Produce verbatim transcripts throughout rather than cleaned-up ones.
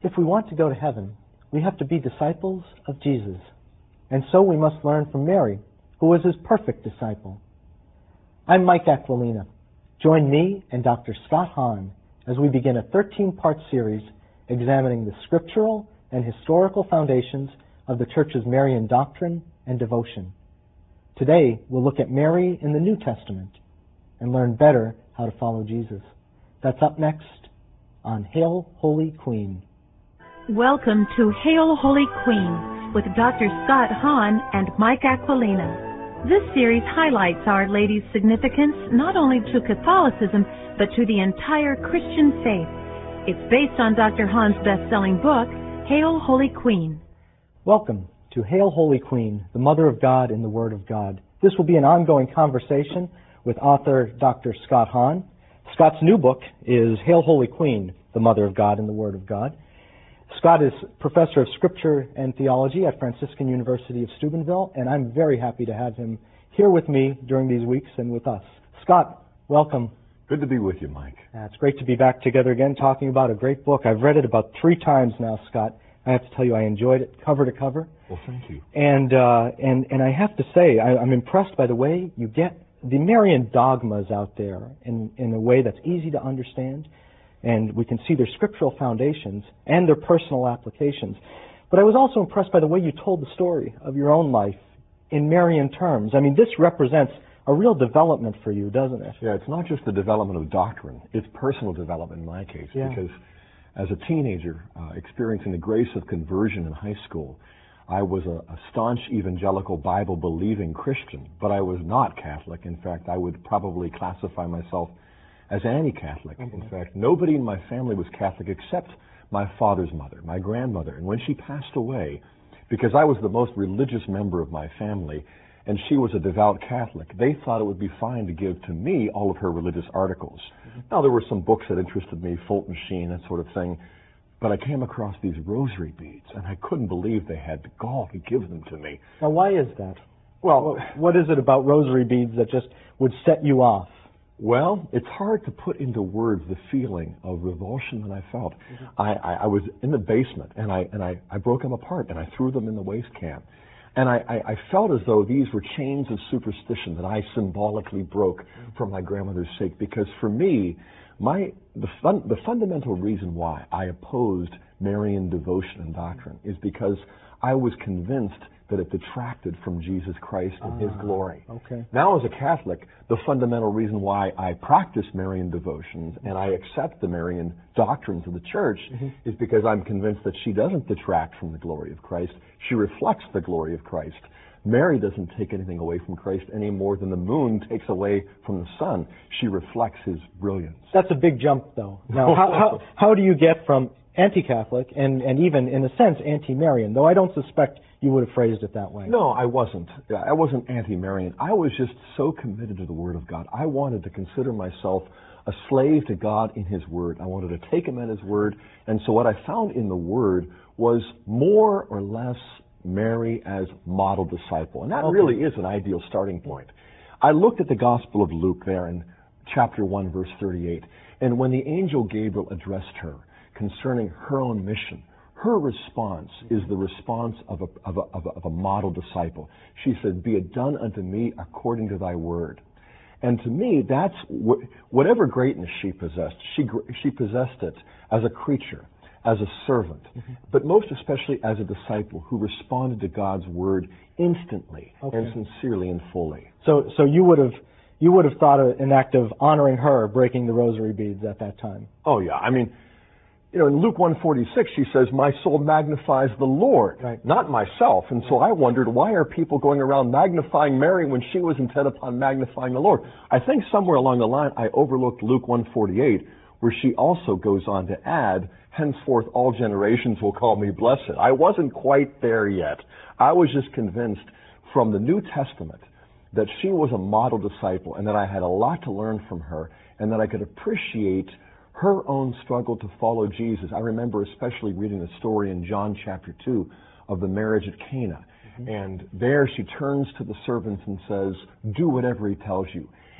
If we want to go to heaven, we have to be disciples of Jesus. And so we must learn from Mary, who was his perfect disciple. I'm Mike Aquilina. Join me and Doctor Scott Hahn as we begin a thirteen-part series examining the scriptural and historical foundations of the Church's Marian doctrine and devotion. Today, we'll look at Mary in the New Testament and learn better how to follow Jesus. That's up next on Hail, Holy Queen. Welcome to Hail, Holy Queen with Doctor Scott Hahn and Mike Aquilina. This series highlights Our Lady's significance not only to Catholicism, but to the entire Christian faith. It's based on Doctor Hahn's best-selling book, Hail, Holy Queen. Welcome to Hail, Holy Queen, the Mother of God in the Word of God. This will be an ongoing conversation with author Doctor Scott Hahn. Scott's new book is Hail, Holy Queen, the Mother of God in the Word of God. Scott is professor of Scripture and Theology at Franciscan University of Steubenville, and I'm very happy to have him here with me during these weeks and with us. Scott, welcome. Good to be with you, Mike. Uh, it's great to be back together again talking about a great book. I've read it about three times now, Scott. I have to tell you, I enjoyed it cover to cover. Well, thank you. And uh, and and I have to say, I, I'm impressed by the way you get the Marian dogmas out there in, in a way that's easy to understand. And we can see their scriptural foundations and their personal applications. But I was also impressed by the way you told the story of your own life in Marian terms. I mean, this represents a real development for you, doesn't it? Yeah, it's not just the development of doctrine. It's personal development in my case. Yeah. Because as a teenager, uh, experiencing the grace of conversion in high school, I was a, a staunch evangelical Bible-believing Christian, but I was not Catholic. In fact, I would probably classify myself as anti-Catholic. Mm-hmm. In fact, nobody in my family was Catholic except my father's mother, my grandmother. And when she passed away, because I was the most religious member of my family, and she was a devout Catholic, they thought it would be fine to give to me all of her religious articles. Mm-hmm. Now, there were some books that interested me, Fulton Sheen, that sort of thing, but I came across these rosary beads, and I couldn't believe they had the gall to give them to me. Now, why is that? Well, what is it about rosary beads that just would set you off? Well, it's hard to put into words the feeling of revulsion that I felt. Mm-hmm. I, I, I was in the basement, and I and I, I broke them apart, and I threw them in the waste can. And I, I, I felt as though these were chains of superstition that I symbolically broke mm-hmm. for my grandmother's sake. Because for me, my the, fun, the fundamental reason why I opposed Marian devotion and doctrine is because I was convinced that it detracted from Jesus Christ and ah, His glory. Okay. Now, as a Catholic, the fundamental reason why I practice Marian devotions and I accept the Marian doctrines of the Church mm-hmm. is because I'm convinced that she doesn't detract from the glory of Christ. She reflects the glory of Christ. Mary doesn't take anything away from Christ any more than the moon takes away from the sun. She reflects His brilliance. That's a big jump, though. Now, how, how, how do you get from anti-Catholic and, and even, in a sense, anti-Marian, though I don't suspect you would have phrased it that way. No, I wasn't. I wasn't anti-Marian. I was just so committed to the Word of God. I wanted to consider myself a slave to God in His Word. I wanted to take Him at His Word. And so what I found in the Word was more or less Mary as model disciple. And that okay. really is an ideal starting point. I looked at the Gospel of Luke there in chapter one, verse thirty-eight. And when the angel Gabriel addressed her concerning her own mission, her response is the response of a, of, a, of, a, of a model disciple. She said, "Be it done unto me according to thy word." And to me, that's wh- whatever greatness she possessed, she, she possessed it as a creature, as a servant, mm-hmm. but most especially as a disciple who responded to God's word instantly okay. and sincerely and fully. So, so you would have you would have thought an act of honoring her breaking the rosary beads at that time. Oh yeah, I mean, you know, in Luke one forty-six, she says, "My soul magnifies the Lord, right. not myself." And so I wondered, why are people going around magnifying Mary when she was intent upon magnifying the Lord? I think somewhere along the line I overlooked Luke one forty-eight, where she also goes on to add, "Henceforth all generations will call me blessed." I wasn't quite there yet. I was just convinced from the New Testament that she was a model disciple and that I had a lot to learn from her and that I could appreciate her own struggle to follow Jesus. I remember especially reading the story in John chapter two of the marriage at Cana. Mm-hmm. And there she turns to the servants and says, "Do whatever he tells you."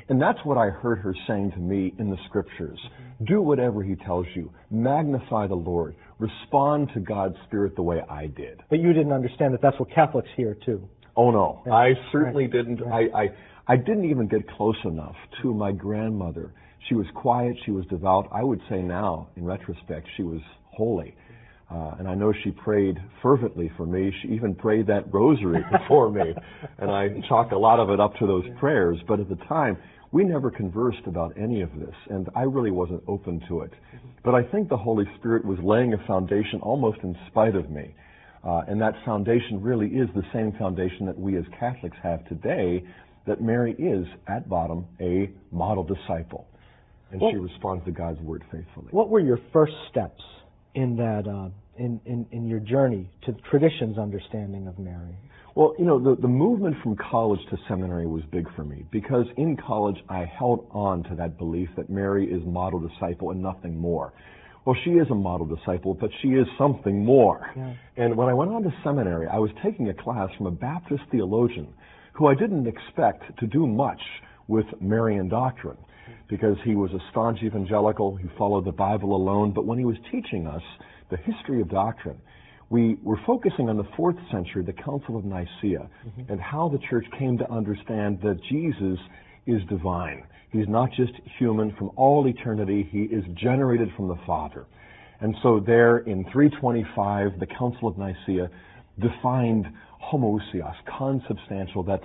And that's what I heard her saying to me in the Scriptures. Do whatever He tells you. Magnify the Lord. Respond to God's Spirit the way I did. But you didn't understand that that's what Catholics hear, too. Oh, no. Yeah. I certainly Right. didn't. Right. I, I, I didn't even get close enough to my grandmother. She was quiet. She was devout. I would say now, in retrospect, she was holy. Uh, and I know she prayed fervently for me. She even prayed that rosary for me. And I chalk a lot of it up to those prayers. But at the time, we never conversed about any of this. And I really wasn't open to it. But I think the Holy Spirit was laying a foundation almost in spite of me. Uh, and that foundation really is the same foundation that we as Catholics have today, that Mary is, at bottom, a model disciple. And Well, she responds to God's Word faithfully. What were your first steps in that, uh, in, in, in your journey to the tradition's understanding of Mary? Well, you know, the, the movement from college to seminary was big for me, because in college I held on to that belief that Mary is model disciple and nothing more. Well, she is a model disciple, but she is something more. Yeah. And when I went on to seminary, I was taking a class from a Baptist theologian who I didn't expect to do much with Marian doctrine, because he was a staunch evangelical, he followed the Bible alone, but when he was teaching us the history of doctrine, we were focusing on the fourth century, the Council of Nicaea, mm-hmm. and how the church came to understand that Jesus is divine. He's not just human. From all eternity, He is generated from the Father. And so there in three twenty-five, the Council of Nicaea defined homoousios, consubstantial, that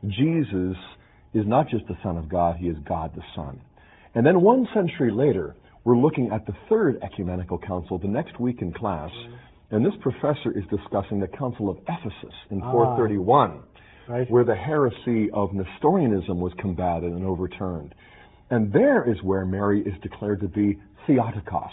Jesus is not just the Son of God, He is God the Son. And then one century later, we're looking at the Third Ecumenical Council the next week in class, and this professor is discussing the Council of Ephesus in Ah, four thirty-one, right. where the heresy of Nestorianism was combated and overturned. And there is where Mary is declared to be Theotokos,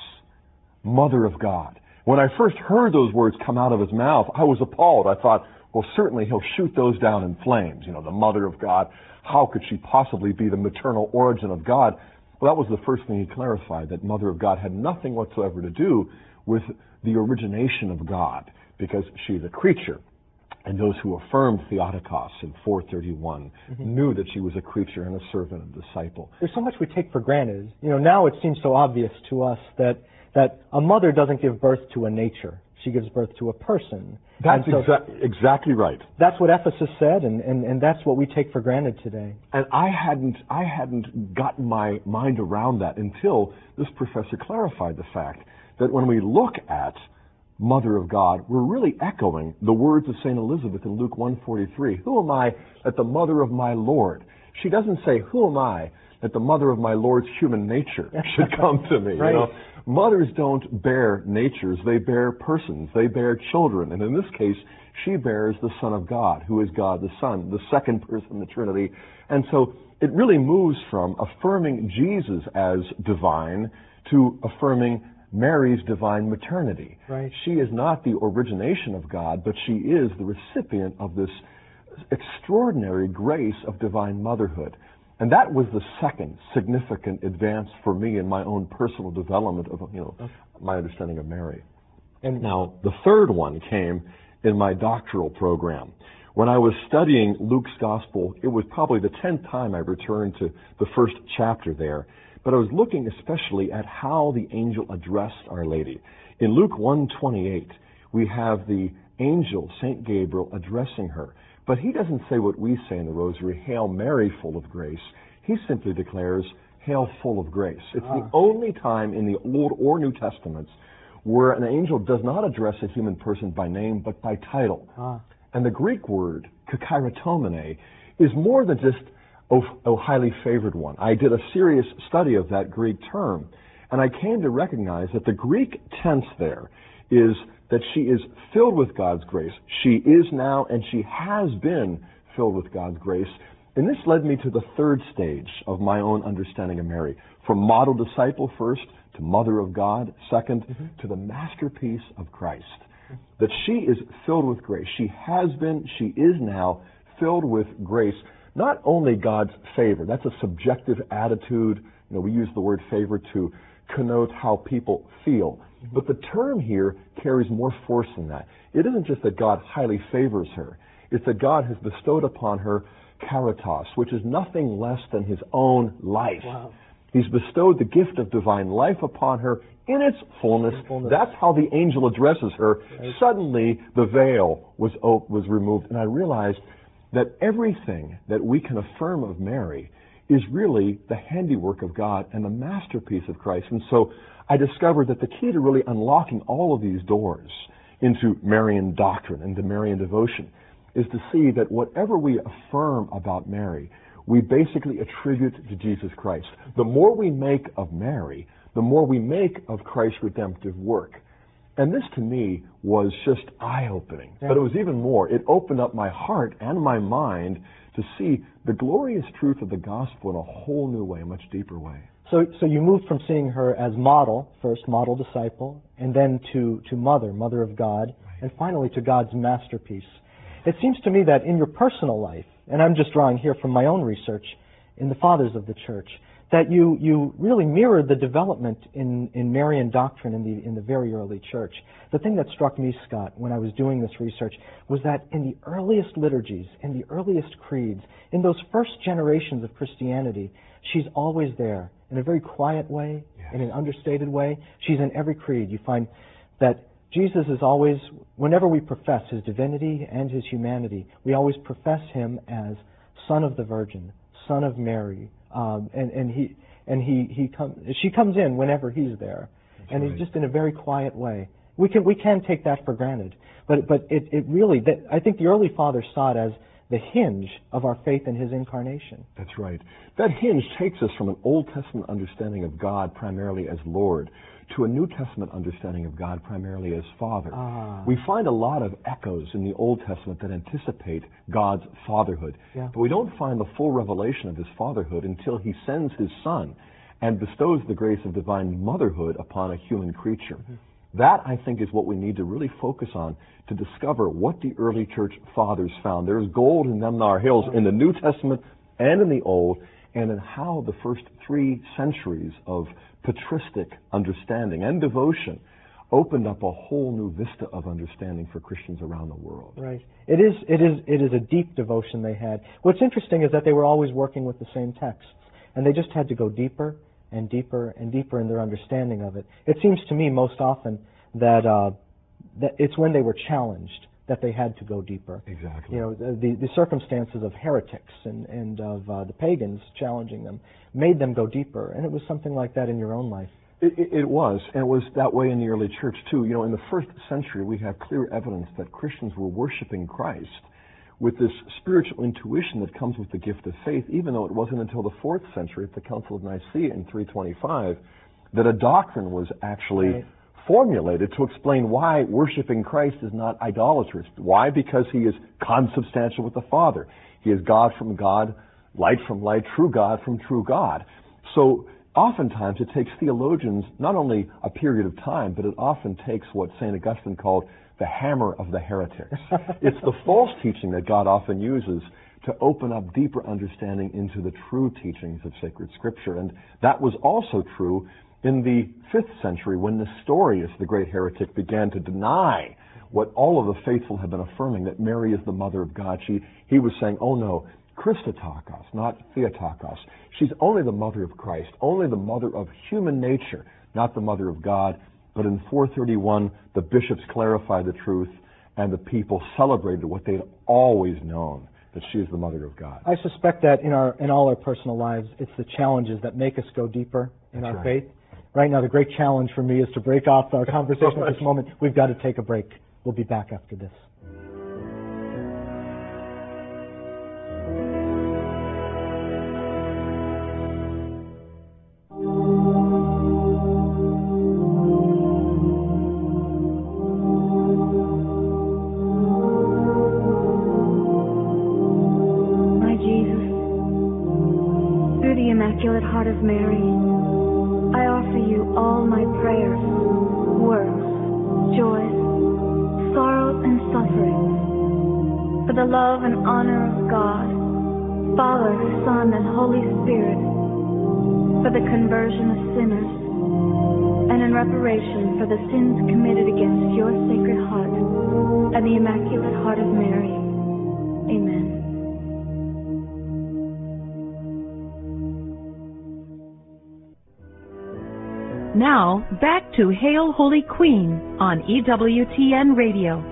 Mother of God. When I first heard those words come out of his mouth, I was appalled. I thought, well, certainly he'll shoot those down in flames. You know, the Mother of God. How could she possibly be the maternal origin of God? Well, that was the first thing he clarified, that Mother of God had nothing whatsoever to do with the origination of God, because she's a creature. And those who affirmed Theotokos in four thirty-one mm-hmm. knew that she was a creature and a servant and disciple. There's so much we take for granted. You know, now it seems so obvious to us that that a mother doesn't give birth to a nature. She gives birth to a person. That's so exa- exactly right. That's what Ephesus said, and, and, and that's what we take for granted today. And I hadn't I hadn't gotten my mind around that until this professor clarified the fact that when we look at Mother of God, we're really echoing the words of Saint Elizabeth in Luke one forty-three. Who am I that the mother of my Lord? She doesn't say, who am I that the mother of my Lord's human nature should come to me? Right. You know? Mothers don't bear natures, they bear persons, they bear children. And in this case, she bears the Son of God, who is God the Son, the second person of the Trinity. And so it really moves from affirming Jesus as divine to affirming Mary's divine maternity. Right. She is not the origination of God, but she is the recipient of this extraordinary grace of divine motherhood. And that was the second significant advance for me in my own personal development of, you know, my understanding of Mary. And now, the third one came in my doctoral program. When I was studying Luke's Gospel, it was probably the tenth time I returned to the first chapter there. But I was looking especially at how the angel addressed Our Lady. In Luke one twenty-eight, we have the angel, Saint Gabriel, addressing her. But he doesn't say what we say in the Rosary, Hail Mary, full of grace. He simply declares, Hail, full of grace. It's ah. the only time in the Old or New Testaments where an angel does not address a human person by name, but by title. Ah. And the Greek word, kakairotomene, is more than just oh, oh, highly favored one. I did a serious study of that Greek term, and I came to recognize that the Greek tense there is that she is filled with God's grace. She is now, and she has been filled with God's grace. And this led me to the third stage of my own understanding of Mary. From model disciple first, to mother of God, second, mm-hmm. to the masterpiece of Christ. That she is filled with grace. She has been, she is now filled with grace. Not only God's favor, that's a subjective attitude. You know, we use the word favor to connote how people feel. But the term here carries more force than that. It isn't just that God highly favors her. It's that God has bestowed upon her caritas, which is nothing less than his own life. Wow. He's bestowed the gift of divine life upon her in its fullness. fullness. That's how the angel addresses her. Right. Suddenly, the veil was op- was removed, and I realized that everything that we can affirm of Mary is really the handiwork of God and the masterpiece of Christ. And so I discovered that the key to really unlocking all of these doors into Marian doctrine and to Marian devotion is to see that whatever we affirm about Mary, we basically attribute to Jesus Christ. The more we make of Mary, the more we make of Christ's redemptive work. And this to me was just eye-opening. Yeah. But it was even more. It opened up my heart and my mind to see the glorious truth of the gospel in a whole new way, a much deeper way. So, so you moved from seeing her as model, first model disciple, and then to, to mother, mother of God, and finally to God's masterpiece. It seems to me that in your personal life, and I'm just drawing here from my own research in the fathers of the church, that you, you really mirrored the development in, in Marian doctrine in the, in the very early church. The thing that struck me, Scott, when I was doing this research was that in the earliest liturgies, in the earliest creeds, in those first generations of Christianity, she's always there in a very quiet way, Yes. in an understated way. She's in every creed. You find that Jesus is always, whenever we profess his divinity and his humanity, we always profess him as Son of the Virgin, Son of Mary, um, and, and he and he he comes. She comes in whenever he's there, That's and right. he's just in a very quiet way. We can we can take that for granted, but but it it really that, I think the early fathers saw it as the hinge of our faith in his incarnation. That's right. That hinge takes us from an Old Testament understanding of God primarily as Lord to a New Testament understanding of God primarily as Father. Ah. We find a lot of echoes in the Old Testament that anticipate God's fatherhood, Yeah. but we don't find the full revelation of his fatherhood until he sends his Son and bestows the grace of divine motherhood upon a human creature. Mm-hmm. That, I think, is what we need to really focus on to discover what the early church fathers found. There's gold in them thar hills in the New Testament and in the Old, and in how the first three centuries of patristic understanding and devotion opened up a whole new vista of understanding for Christians around the world. Right. It is it is it is a deep devotion they had. What's interesting is that they were always working with the same texts, and they just had to go deeper and deeper and deeper in their understanding of it. It seems to me most often that uh, that it's when they were challenged that they had to go deeper. Exactly. You know, the the circumstances of heretics and and of uh, the pagans challenging them made them go deeper, and it was something like that in your own life. It, it, it was, and it was that way in the early church too. You know, in the first century, we have clear evidence that Christians were worshiping Christ with this spiritual intuition that comes with the gift of faith, even though it wasn't until the fourth century at the Council of Nicaea in three twenty-five that a doctrine was actually Right. formulated to explain why worshiping Christ is not idolatrous. Why? Because he is consubstantial with the Father. He is God from God, light from light, true God from true God. So oftentimes it takes theologians not only a period of time, but it often takes what Saint Augustine called the hammer of the heretics. It's the false teaching that God often uses to open up deeper understanding into the true teachings of sacred Scripture. And that was also true in the fifth century when Nestorius, the great heretic, began to deny what all of the faithful had been affirming, that Mary is the mother of God. She, he was saying, oh no, Christotokos, not Theotokos. She's only the mother of Christ, only the mother of human nature, not the mother of God. But in four thirty-one, the bishops clarified the truth, and the people celebrated what they had always known, that she is the mother of God. I suspect that in our in all our personal lives, it's the challenges that make us go deeper in That's our right. faith. Right now, the great challenge for me is to break off our conversation at this moment. We've got to take a break. We'll be back after this. My Jesus, through the Immaculate Heart of Mary, I offer you all my prayers, works, joys, sorrows, and sufferings, for the love and honor of God, Father, Son, and Holy Spirit, for the conversion of sinners, and in reparation for the sins committed against your Sacred Heart and the Immaculate Heart of Mary. Amen. Now, back to Hail Holy Queen on E W T N Radio.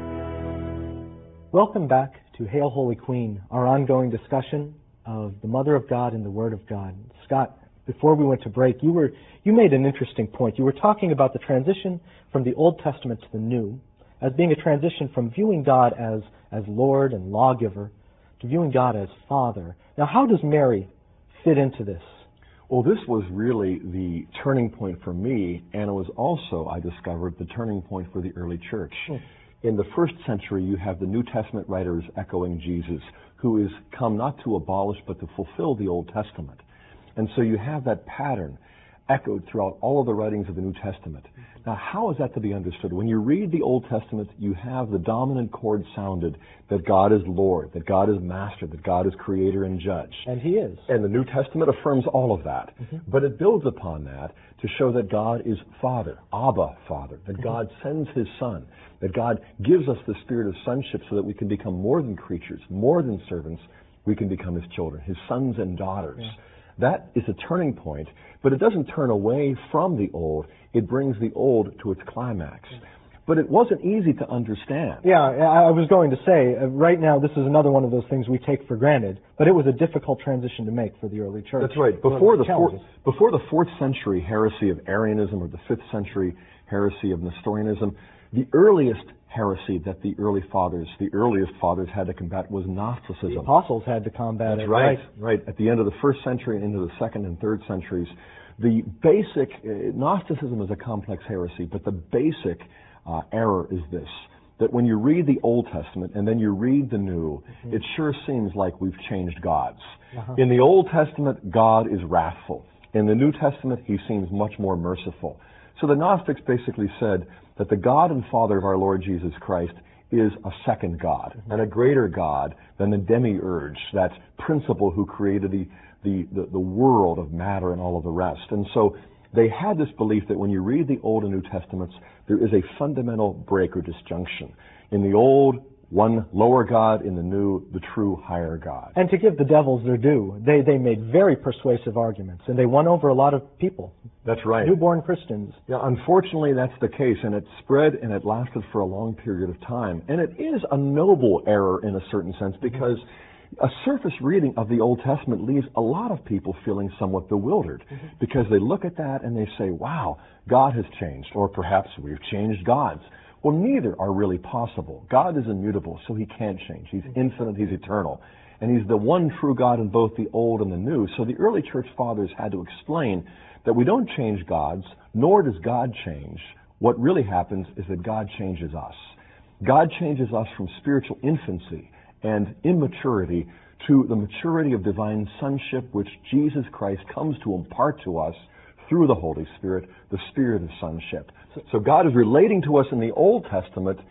Welcome back to Hail Holy Queen, our ongoing discussion of the Mother of God and the Word of God. Scott, before we went to break, you were you made an interesting point. You were talking about the transition from the Old Testament to the New as being a transition from viewing God as, as Lord and lawgiver to viewing God as Father. Now, how does Mary fit into this? Well, this was really the turning point for me, and it was also, I discovered, the turning point for the early church. Hmm. In the first century, you have the New Testament writers echoing Jesus, who is come not to abolish but to fulfill the Old Testament. And so you have that pattern echoed throughout all of the writings of the New Testament. Now, how is that to be understood? When you read the Old Testament, you have the dominant chord sounded that God is Lord, that God is Master, that God is Creator and Judge. And He is. And the New Testament affirms all of that. Mm-hmm. But it builds upon that to show that God is Father, Abba, Father, that mm-hmm. God sends His Son, that God gives us the spirit of sonship so that we can become more than creatures, more than servants, we can become His children, His sons and daughters. Yeah. That is a turning point, but it doesn't turn away from the old. It brings the old to its climax. But it wasn't easy to understand. Yeah, I was going to say, uh, right now this is another one of those things we take for granted, but it was a difficult transition to make for the early church. That's right. Before the, fourth, before the fourth century heresy of Arianism or the fifth century heresy of Nestorianism, the earliest heresy that the early fathers, the earliest fathers had to combat was Gnosticism. The apostles had to combat That's it. Right, right, right. At the end of the first century and into the second and third centuries, the basic, uh, Gnosticism is a complex heresy, but the basic uh, error is this, that when you read the Old Testament and then you read the New, mm-hmm. it sure seems like we've changed gods. Uh-huh. In the Old Testament, God is wrathful. In the New Testament, He seems much more merciful. So the Gnostics basically said that the God and Father of our Lord Jesus Christ is a second God, mm-hmm. and a greater God than the demiurge, that principle who created the, the, the, the world of matter and all of the rest. And so they had this belief that when you read the Old and New Testaments, there is a fundamental break or disjunction. In the Old, one lower God, in the New, the true higher God. And to give the devils their due, they, they made very persuasive arguments, and they won over a lot of people. That's right. Newborn Christians. Yeah, unfortunately, that's the case, and it spread and it lasted for a long period of time. And it is a noble error in a certain sense, because a surface reading of the Old Testament leaves a lot of people feeling somewhat bewildered, mm-hmm. because they look at that and they say, wow, God has changed, or perhaps we've changed gods. Well, neither are really possible. God is immutable, so He can't change. He's infinite, He's eternal. And He's the one true God in both the Old and the New. So the early church fathers had to explain that we don't change gods, nor does God change. What really happens is that God changes us. God changes us from spiritual infancy and immaturity to the maturity of divine sonship, which Jesus Christ comes to impart to us through the Holy Spirit, the spirit of sonship. So God is relating to us in the Old Testament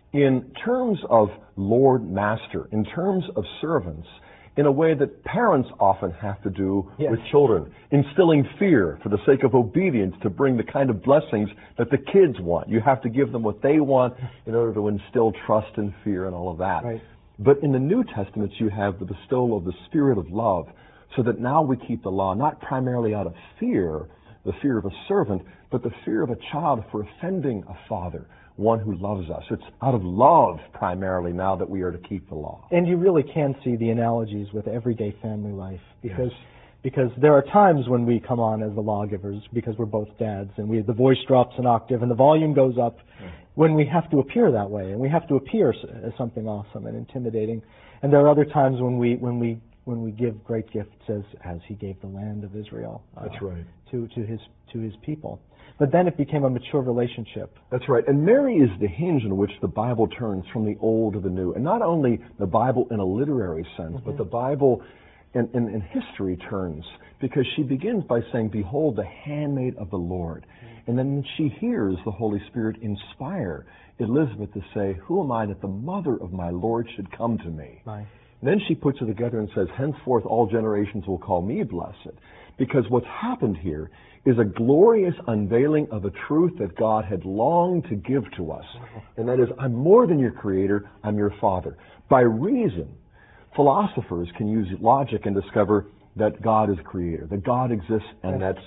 in terms of Lord, Master, in terms of servants, in a way that parents often have to do yes. with children, instilling fear for the sake of obedience to bring the kind of blessings that the kids want. You have to give them what they want in order to instill trust and fear and all of that. Right. But in the New Testament, you have the bestowal of the Spirit of love, so that now we keep the law not primarily out of fear, the fear of a servant, but the fear of a child for offending a father, one who loves us. It's out of love primarily now that we are to keep the law. And you really can see the analogies with everyday family life, because yes. because there are times when we come on as the lawgivers because we're both dads, and we the voice drops an octave and the volume goes up, mm. when we have to appear that way, and we have to appear as something awesome and intimidating. And there are other times when we when we when we give great gifts as as He gave the land of Israel. Uh, That's right. To to His to His people. But then it became a mature relationship. That's right. And Mary is the hinge in which the Bible turns from the old to the new. And not only the Bible in a literary sense, mm-hmm. but the Bible in, in, in history turns. Because she begins by saying, behold, the handmaid of the Lord. Mm-hmm. And then she hears the Holy Spirit inspire Elizabeth to say, who am I that the mother of my Lord should come to me? Right. And then she puts it together and says, henceforth all generations will call me blessed. Because what's happened here is a glorious unveiling of a truth that God had longed to give to us. And that is, I'm more than your creator, I'm your father. By reason, philosophers can use logic and discover that God is creator, that God exists, and that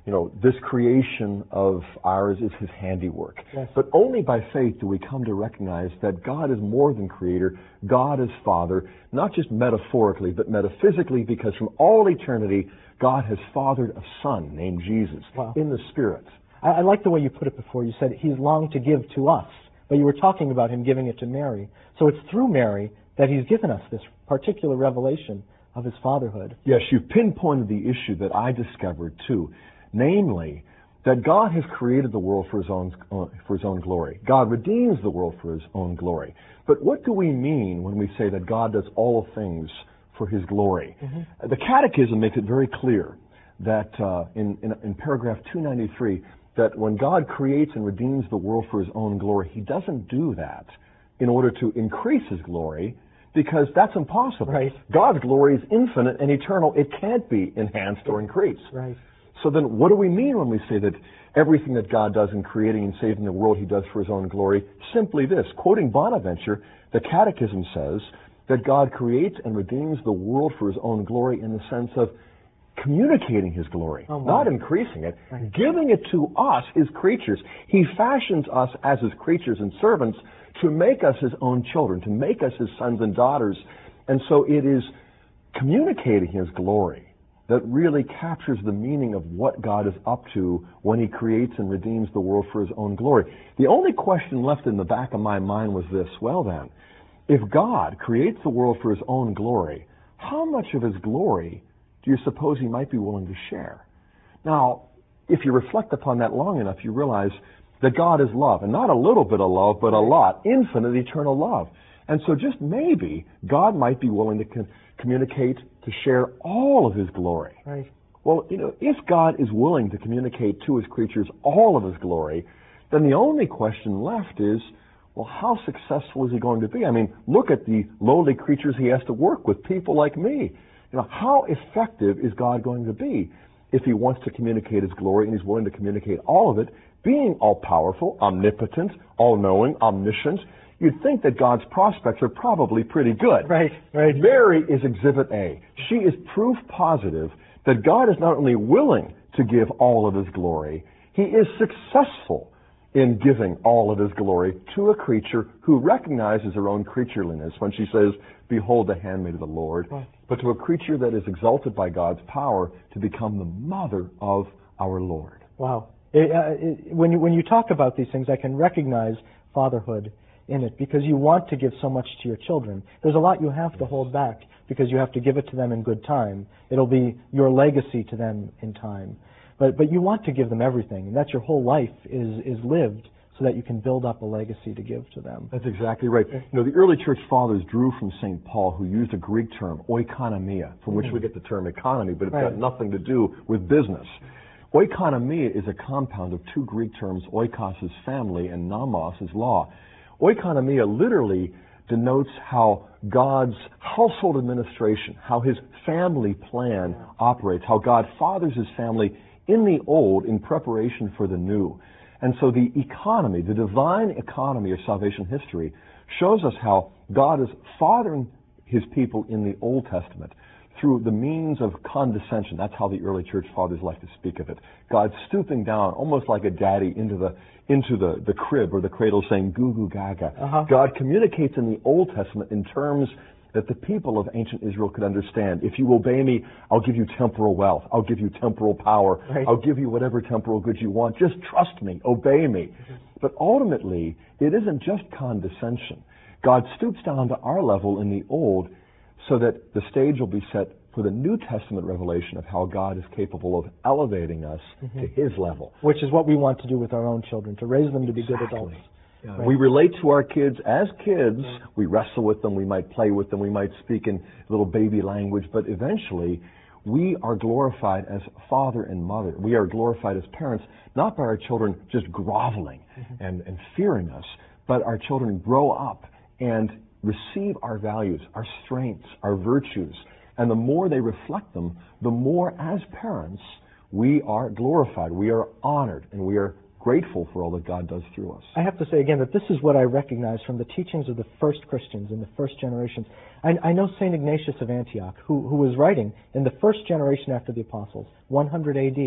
you know, this creation of ours is his handiwork. Yes. But only by faith do we come to recognize that God is more than creator, God is Father, not just metaphorically, but metaphysically, because from all eternity, God has fathered a Son named Jesus Wow. in the Spirit. I, I like the way you put it before. You said he's longed to give to us, but you were talking about him giving it to Mary. So it's through Mary that he's given us this particular revelation of his fatherhood. Yes, you've pinpointed the issue that I discovered too, namely that God has created the world for his own uh, for his own glory. God redeems the world for his own glory. But what do we mean when we say that God does all things for his glory? Mm-hmm. The Catechism makes it very clear that uh, in, in in paragraph two ninety-three that when God creates and redeems the world for his own glory, he doesn't do that in order to increase his glory, because that's impossible. Right. God's glory is infinite and eternal. It can't be enhanced or increased. Right. So then what do we mean when we say that everything that God does in creating and saving the world, he does for his own glory? Simply this. Quoting Bonaventure, the Catechism says that God creates and redeems the world for his own glory in the sense of communicating his glory, oh not increasing it, right. giving it to us, his creatures. He fashions us as his creatures and servants to make us his own children, to make us his sons and daughters. And so it is communicating his glory that really captures the meaning of what God is up to when he creates and redeems the world for his own glory. The only question left in the back of my mind was this: well then, if God creates the world for his own glory, how much of his glory do you suppose he might be willing to share? Now, if you reflect upon that long enough, you realize that God is love, and not a little bit of love, but a lot, infinite, eternal love. And so just maybe God might be willing to con- communicate, to share all of his glory. Right. Well, you know, if God is willing to communicate to his creatures all of his glory, then the only question left is, well, how successful is he going to be? I mean, look at the lowly creatures he has to work with, people like me. You know, how effective is God going to be if he wants to communicate his glory and he's willing to communicate all of it, being all-powerful, omnipotent, all-knowing, omniscient? You'd think that God's prospects are probably pretty good. Right, right. Mary is Exhibit A. She is proof positive that God is not only willing to give all of his glory, he is successful in giving all of his glory to a creature who recognizes her own creatureliness when she says, "Behold the handmaid of the Lord," right. but to a creature that is exalted by God's power to become the mother of our Lord. Wow. It, uh, it, when you when you talk about these things, I can recognize fatherhood in it, because you want to give so much to your children. There's a lot you have to hold back because you have to give it to them in good time. It'll be your legacy to them in time. But but you want to give them everything, and that's your whole life is is lived so that you can build up a legacy to give to them. That's exactly right. You know, the early church fathers drew from Saint Paul, who used a Greek term, oikonomia, from which we get the term economy, but it's Right. got nothing to do with business. Oikonomia is a compound of two Greek terms. Oikos is family and nomos is law. Oikonomia literally denotes how God's household administration, how his family plan operates, how God fathers his family in the old in preparation for the new. And so the economy, the divine economy of salvation history, shows us how God is fathering his people in the Old Testament through the means of condescension. That's how the early church fathers like to speak of it. God stooping down, almost like a daddy, into the into the, the crib or the cradle saying, goo goo gaga. Uh-huh. God communicates in the Old Testament in terms that the people of ancient Israel could understand. If you obey me, I'll give you temporal wealth. I'll give you temporal power. Right. I'll give you whatever temporal goods you want. Just trust me. Obey me. Mm-hmm. But ultimately, it isn't just condescension. God stoops down to our level in the Old so that the stage will be set for the New Testament revelation of how God is capable of elevating us mm-hmm. to his level. Which is what we want to do with our own children, to raise them to be Exactly. good adults. Yeah. Right. We relate to our kids as kids. Yeah. We wrestle with them. We might play with them. We might speak in little baby language. But eventually, we are glorified as father and mother. We are glorified as parents, not by our children just groveling mm-hmm. and, and fearing us, but our children grow up and receive our values, our strengths, our virtues. And the more they reflect them, the more as parents we are glorified, we are honored, and we are grateful for all that God does through us. I have to say again that this is what I recognize from the teachings of the first Christians in the first generations. I, I know Saint Ignatius of Antioch, who, who was writing in the first generation after the apostles, one hundred A D.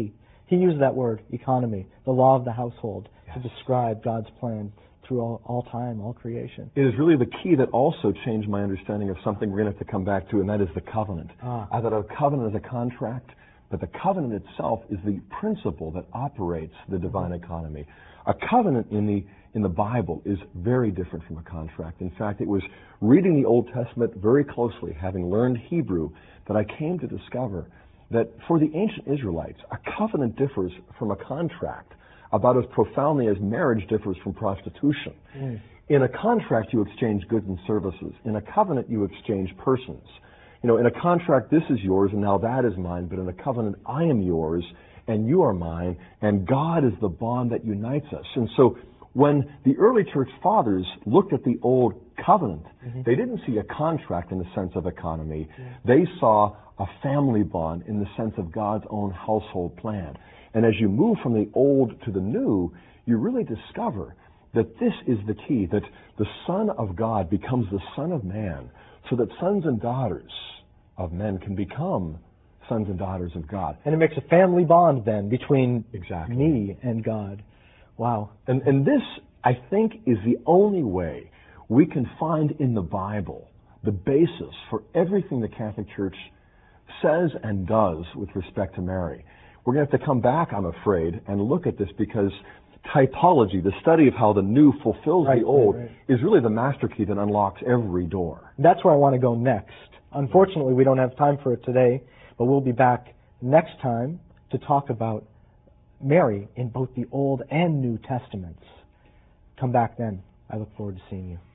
He used that word, economy, the law of the household, Yes. to describe God's plan through all, all time, all creation. It is really the key that also changed my understanding of something we're going to have to come back to, and that is the covenant. Ah. I thought of covenant as a contract, but the covenant itself is the principle that operates the divine economy. A covenant in the in the Bible is very different from a contract. In fact, it was reading the Old Testament very closely, having learned Hebrew, that I came to discover that for the ancient Israelites, a covenant differs from a contract about as profoundly as marriage differs from prostitution. Mm. In a contract, you exchange goods and services. In a covenant, you exchange persons. You know, in a contract, this is yours and now that is mine, but in a covenant, I am yours and you are mine, and God is the bond that unites us. And so when the early church fathers looked at the old covenant, mm-hmm. they didn't see a contract in the sense of economy. Yeah. They saw a family bond in the sense of God's own household plan. And as you move from the old to the new, you really discover that this is the key, that the Son of God becomes the Son of Man, so that sons and daughters of men can become sons and daughters of God. And it makes a family bond then between exactly. me and God. Wow. And, and this, I think, is the only way we can find in the Bible the basis for everything the Catholic Church says and does with respect to Mary. We're going to have to come back, I'm afraid, and look at this because typology, the study of how the new fulfills right, the old, right, right. is really the master key that unlocks every door. That's where I want to go next. Unfortunately, we don't have time for it today, but we'll be back next time to talk about Mary in both the Old and New Testaments. Come back then. I look forward to seeing you.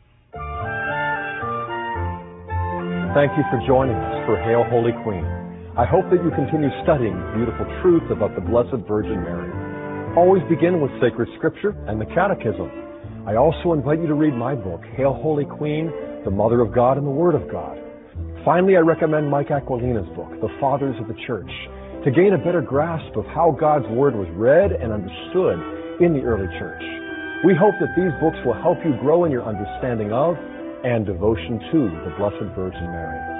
Thank you for joining us for Hail Holy Queen. I hope that you continue studying beautiful truth about the Blessed Virgin Mary. Always begin with sacred scripture and the Catechism. I also invite you to read my book, Hail Holy Queen, the Mother of God and the Word of God. Finally, I recommend Mike Aquilina's book, The Fathers of the Church, to gain a better grasp of how God's Word was read and understood in the early church. We hope that these books will help you grow in your understanding of and devotion to the Blessed Virgin Mary.